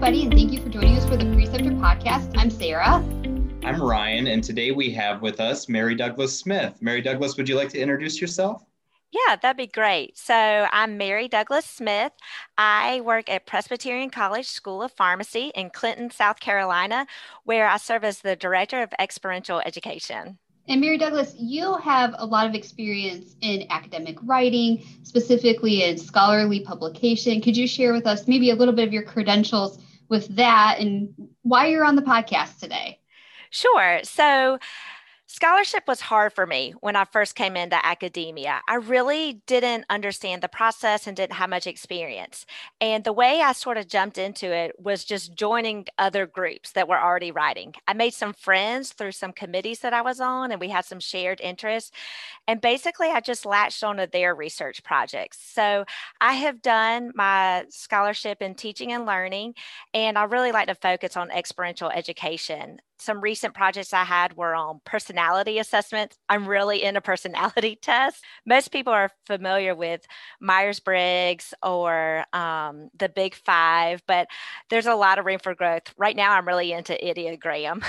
everybody, and thank you for joining us for the Preceptor Podcast. I'm Sarah. I'm Ryan, and today we have with us Mary Douglas Smith. Mary Douglas, would you like to introduce yourself? Yeah, that'd be great. So I'm Mary Douglas Smith. I work at Presbyterian College School of Pharmacy in Clinton, South Carolina, where I serve as the Director of Experiential Education. And Mary Douglas, you have a lot of experience in academic writing, specifically in scholarly publication. Could you share with us maybe a little bit of your credentials with that and why you're on the podcast today? Sure. So scholarship was hard for me when I first came into academia. I really didn't understand the process and didn't have much experience. And the way I sort of jumped into it was just joining other groups that were already writing. I made some friends through some committees that I was on, and we had some shared interests. And basically, I just latched onto their research projects. So I have done my scholarship in teaching and learning, and I really like to focus on experiential education. Some recent projects I had were on personality assessments. I'm really into personality tests. Most people are familiar with Myers-Briggs or the Big Five, but there's a lot of room for growth. Right now, I'm really into Enneagram.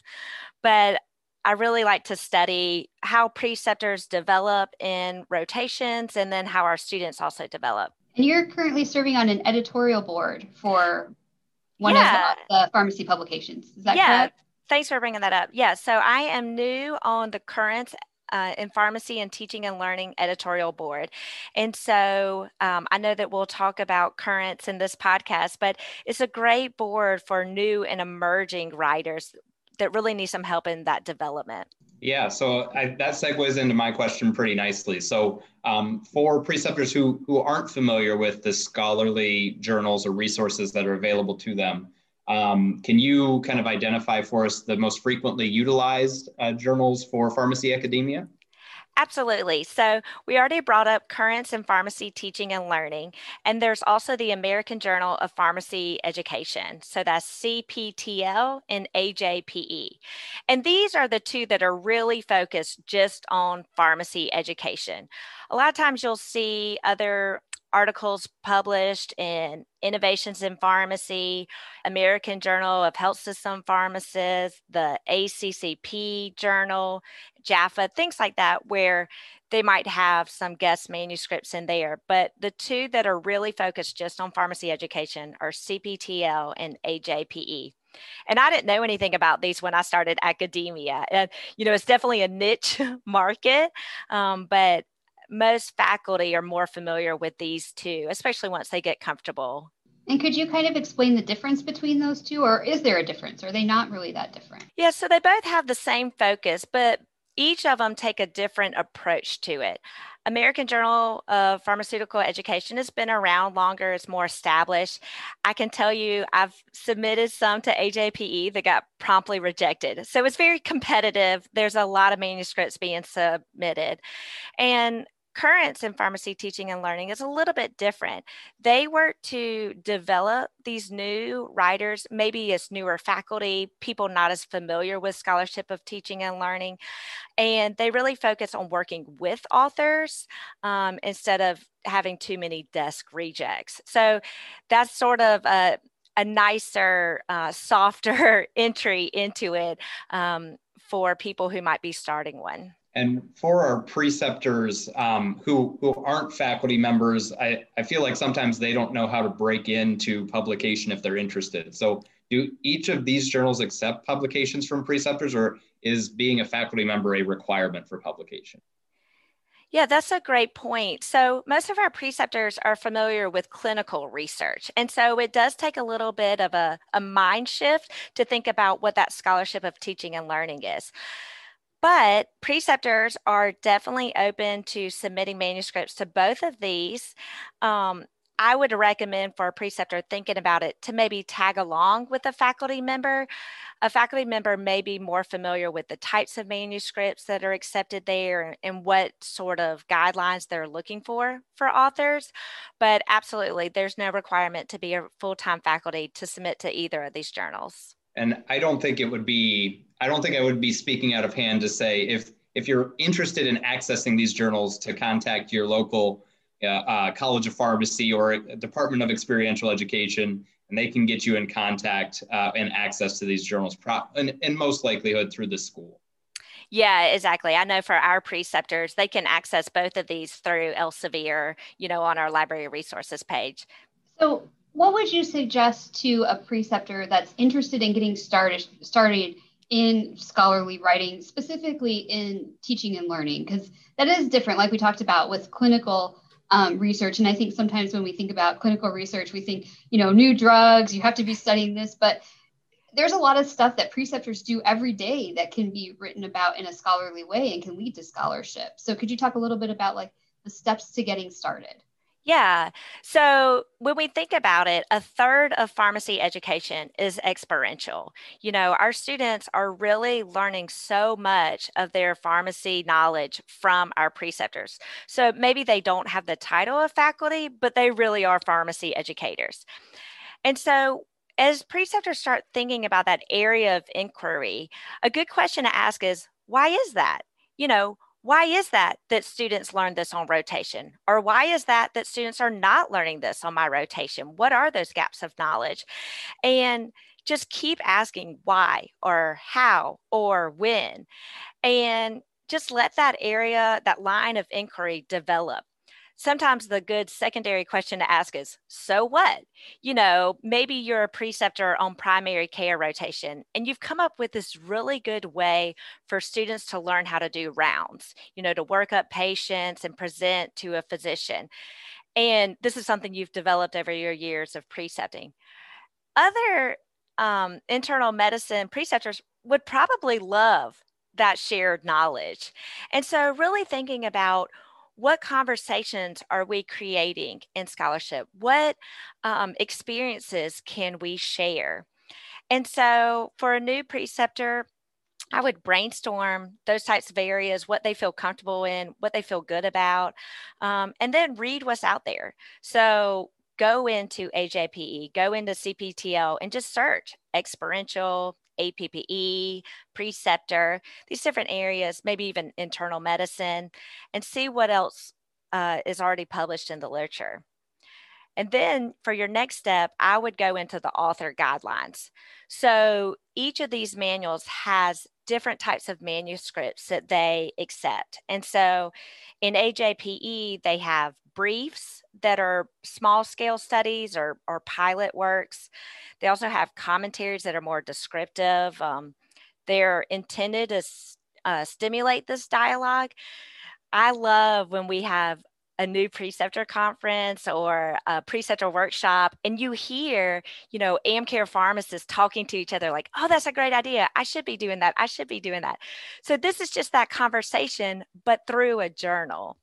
But I really like to study how preceptors develop in rotations and then how our students also develop. And you're currently serving on an editorial board for one of the pharmacy publications. Is that correct? Thanks for bringing that up. Yeah, so I am new on the Currents in Pharmacy and Teaching and Learning editorial board. And so I know that we'll talk about Currents in this podcast, but it's a great board for new and emerging writers that really need some help in that development. Yeah, so that segues into my question pretty nicely. So for preceptors who aren't familiar with the scholarly journals or resources that are available to them, can you kind of identify for us the most frequently utilized journals for pharmacy academia? Absolutely. So we already brought up Currents in Pharmacy Teaching and Learning, and there's also the American Journal of Pharmacy Education. So that's CPTL and AJPE. And these are the two that are really focused just on pharmacy education. A lot of times you'll see other articles published in Innovations in Pharmacy, American Journal of Health System Pharmacists, the ACCP Journal, JAFA, things like that, where they might have some guest manuscripts in there. But the two that are really focused just on pharmacy education are CPTL and AJPE. And I didn't know anything about these when I started academia. And, it's definitely a niche market, but most faculty are more familiar with these two, especially once they get comfortable. And could you kind of explain the difference between those two, or is there a difference? Are they not really that different? Yeah, so they both have the same focus, but each of them take a different approach to it. American Journal of Pharmaceutical Education has been around longer. It's more established. I can tell you I've submitted some to AJPE that got promptly rejected. So it's very competitive. There's a lot of manuscripts being submitted. And Currents in Pharmacy Teaching and Learning is a little bit different. They work to develop these new writers, maybe as newer faculty, people not as familiar with scholarship of teaching and learning. And they really focus on working with authors instead of having too many desk rejects. So that's sort of a nicer, softer entry into it for people who might be starting one. And for our preceptors who aren't faculty members, I feel like sometimes they don't know how to break into publication if they're interested. So do each of these journals accept publications from preceptors, or is being a faculty member a requirement for publication? Yeah, that's a great point. So most of our preceptors are familiar with clinical research. And so it does take a little bit of a mind shift to think about what that scholarship of teaching and learning is. But preceptors are definitely open to submitting manuscripts to both of these. I would recommend for a preceptor thinking about it to maybe tag along with a faculty member. A faculty member may be more familiar with the types of manuscripts that are accepted there and what sort of guidelines they're looking for authors. But absolutely, there's no requirement to be a full-time faculty to submit to either of these journals. And I don't think I would be speaking out of hand to say if you're interested in accessing these journals, to contact your local College of Pharmacy or a Department of Experiential Education, and they can get you in contact and access to these journals, in most likelihood through the school. Yeah, exactly. I know for our preceptors, they can access both of these through Elsevier, on our library resources page. So what would you suggest to a preceptor that's interested in getting started in scholarly writing, specifically in teaching and learning? Because that is different, like we talked about with clinical research. And I think sometimes when we think about clinical research, we think, new drugs, you have to be studying this, but there's a lot of stuff that preceptors do every day that can be written about in a scholarly way and can lead to scholarship. So could you talk a little bit about like the steps to getting started? Yeah. So when we think about it, a third of pharmacy education is experiential. Our students are really learning so much of their pharmacy knowledge from our preceptors. So maybe they don't have the title of faculty, but they really are pharmacy educators. And so as preceptors start thinking about that area of inquiry, a good question to ask is, why is that? Why is that students learn this on rotation? Or why is that students are not learning this on my rotation? What are those gaps of knowledge? And just keep asking why or how or when. And just let that area, that line of inquiry develop. Sometimes the good secondary question to ask is, so what? Maybe you're a preceptor on primary care rotation and you've come up with this really good way for students to learn how to do rounds, to work up patients and present to a physician. And this is something you've developed over your years of precepting. Other internal medicine preceptors would probably love that shared knowledge. And so really thinking about, what conversations are we creating in scholarship? What experiences can we share? And so for a new preceptor, I would brainstorm those types of areas, what they feel comfortable in, what they feel good about, and then read what's out there. So go into AJPE, go into CPTL, and just search experiential, APPE, preceptor, these different areas, maybe even internal medicine, and see what else is already published in the literature. And then for your next step, I would go into the author guidelines. So each of these manuals has different types of manuscripts that they accept. And so in AJPE, they have briefs that are small scale studies or pilot works. They also have commentaries that are more descriptive. They're intended to stimulate this dialogue. I love when we have a new preceptor conference or a preceptor workshop, and you hear, AmCare pharmacists talking to each other like, oh, that's a great idea. I should be doing that. I should be doing that. So this is just that conversation, but through a journal.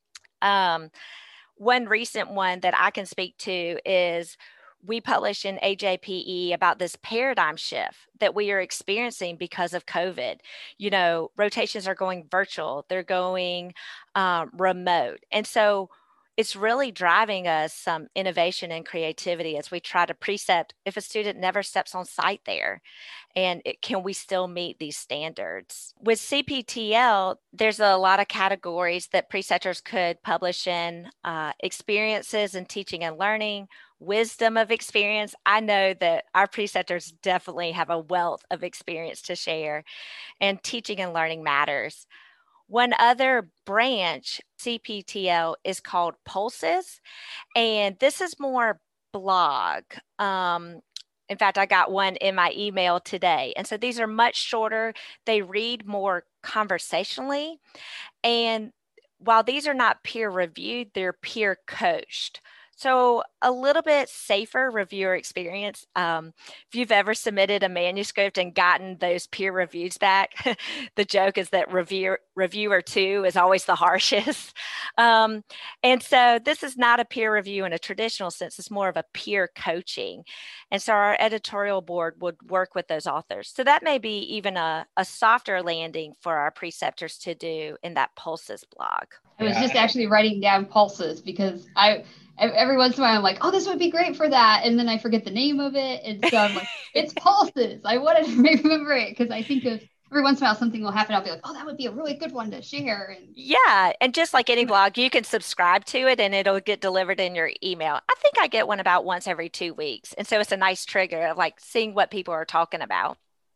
One recent one that I can speak to is we published in AJPE about this paradigm shift that we are experiencing because of COVID. Rotations are going virtual, they're going remote. And so it's really driving us some innovation and creativity as we try to precept if a student never steps on site there. And can we still meet these standards? With CPTL, there's a lot of categories that preceptors could publish in: experiences in teaching and learning, wisdom of experience. I know that our preceptors definitely have a wealth of experience to share, and teaching and learning matters. One other branch, CPTL, is called Pulses, and this is more blog. In fact, I got one in my email today. And so these are much shorter. They read more conversationally. And while these are not peer reviewed, they're peer coached. So a little bit safer reviewer experience. If you've ever submitted a manuscript and gotten those peer reviews back, the joke is that reviewer 2 is always the harshest. And so this is not a peer review in a traditional sense. It's more of a peer coaching. And so our editorial board would work with those authors. So that may be even a softer landing for our preceptors to do in that Pulses blog. I was just actually writing down Pulses because every once in a while I'm like, oh, this would be great for that. And then I forget the name of it. And so I'm like, it's Pulses. I wanted to remember it because I think of every once in a while something will happen. I'll be like, oh, that would be a really good one to share. And yeah. And just like any blog, you can subscribe to it and it'll get delivered in your email. I think I get one about once every 2 weeks. And so it's a nice trigger of like seeing what people are talking about.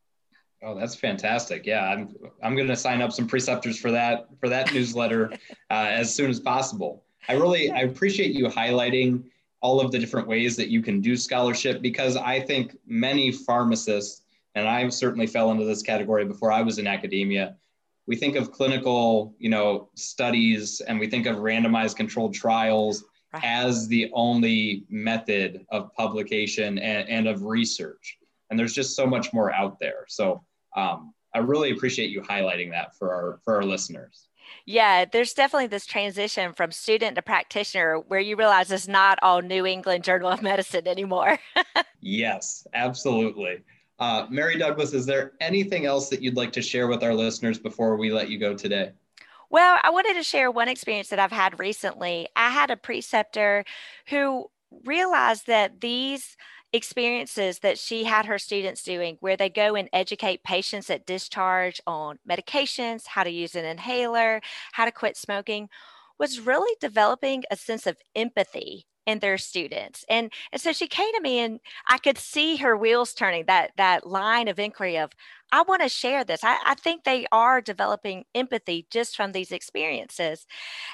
Oh, that's fantastic. Yeah, I'm going to sign up some preceptors for that newsletter as soon as possible. I appreciate you highlighting all of the different ways that you can do scholarship, because I think many pharmacists, and I certainly fell into this category before I was in academia, we think of clinical, studies, and we think of randomized controlled trials as the only method of publication and of research. And there's just so much more out there. So I really appreciate you highlighting that for our listeners. Yeah, there's definitely this transition from student to practitioner where you realize it's not all New England Journal of Medicine anymore. Yes, absolutely. Mary Douglas, is there anything else that you'd like to share with our listeners before we let you go today? Well, I wanted to share one experience that I've had recently. I had a preceptor who realized that these experiences that she had her students doing, where they go and educate patients at discharge on medications, how to use an inhaler, how to quit smoking, was really developing a sense of empathy in their students. And so she came to me and I could see her wheels turning, that line of inquiry of, I want to share this. I think they are developing empathy just from these experiences.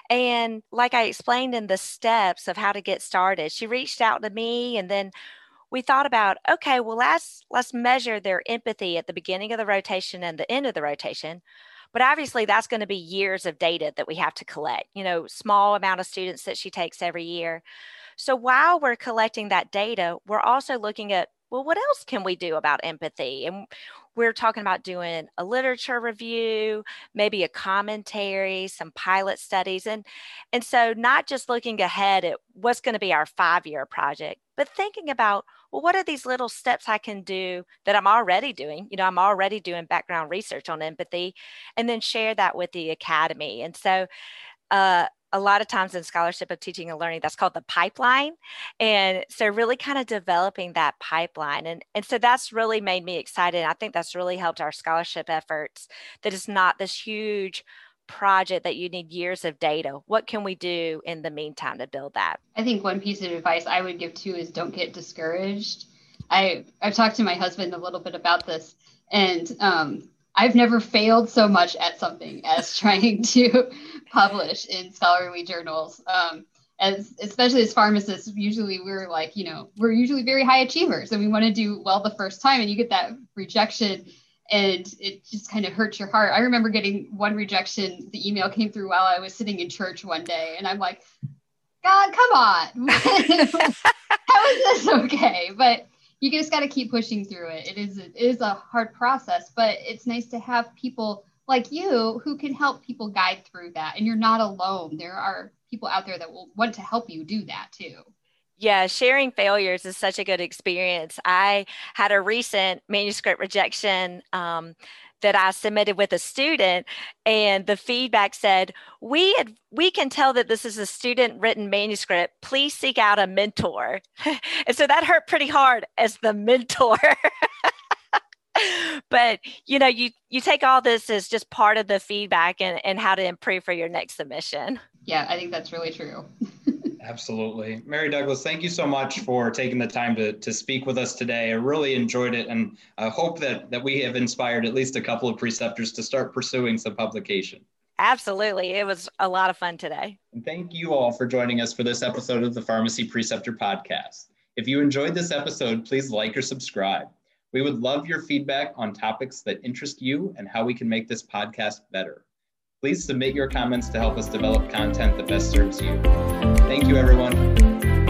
And like I explained in the steps of how to get started, she reached out to me, and then we thought about, okay, well, let's measure their empathy at the beginning of the rotation and the end of the rotation. But obviously that's going to be years of data that we have to collect, small amount of students that she takes every year. So while we're collecting that data, we're also looking at, well, what else can we do about empathy? And we're talking about doing a literature review, maybe a commentary, some pilot studies. And so not just looking ahead at what's going to be our 5-year project, but thinking about, well, what are these little steps I can do that I'm already doing? I'm already doing background research on empathy, and then share that with the academy. And so a lot of times in scholarship of teaching and learning, that's called the pipeline. And so really kind of developing that pipeline. And so that's really made me excited. I think that's really helped our scholarship efforts, that it's not this huge project that you need years of data. What can we do in the meantime to build that? I think one piece of advice I would give too is don't get discouraged. I've talked to my husband a little bit about this, and I've never failed so much at something as trying to publish in scholarly journals. Especially as pharmacists, usually we're like, we're usually very high achievers and we want to do well the first time, and you get that rejection and it just kind of hurts your heart. I remember getting one rejection. The email came through while I was sitting in church one day, and I'm like, God, come on. How is this okay? But you just got to keep pushing through it. It is a hard process, but it's nice to have people like you who can help people guide through that. And you're not alone. There are people out there that will want to help you do that too. Yeah, sharing failures is such a good experience. I had a recent manuscript rejection that I submitted with a student, and the feedback said, we can tell that this is a student-written manuscript. Please seek out a mentor. And so that hurt pretty hard as the mentor. But, you take all this as just part of the feedback and how to improve for your next submission. Yeah, I think that's really true. Absolutely. Mary Douglas, thank you so much for taking the time to speak with us today. I really enjoyed it, and I hope that we have inspired at least a couple of preceptors to start pursuing some publication. Absolutely. It was a lot of fun today. And thank you all for joining us for this episode of the Pharmacy Preceptor Podcast. If you enjoyed this episode, please like or subscribe. We would love your feedback on topics that interest you and how we can make this podcast better. Please submit your comments to help us develop content that best serves you. Thank you, everyone.